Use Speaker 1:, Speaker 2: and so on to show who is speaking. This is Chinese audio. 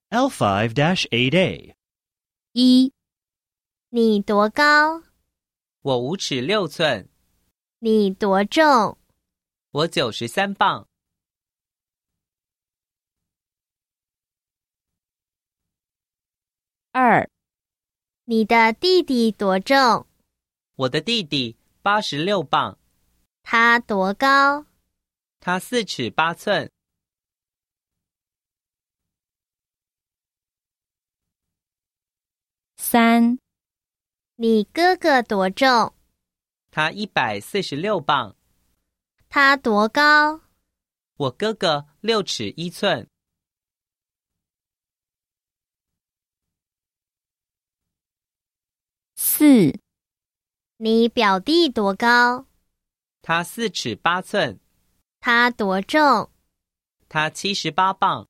Speaker 1: L5-8A
Speaker 2: 一、
Speaker 3: 你多高？
Speaker 4: 我5尺6寸，
Speaker 3: 你多重？
Speaker 4: 我93磅。
Speaker 2: 二、
Speaker 3: 你的弟弟多重？
Speaker 4: 我的弟弟86磅，
Speaker 3: 他多高？
Speaker 4: 他4尺8寸。
Speaker 2: 三、
Speaker 3: 你哥哥多重？
Speaker 4: 他146磅，
Speaker 3: 他多高？
Speaker 4: 我哥哥6尺1寸。
Speaker 2: 四、
Speaker 3: 你表弟多高？
Speaker 4: 他4尺8寸，
Speaker 3: 他多重？
Speaker 4: 他78磅。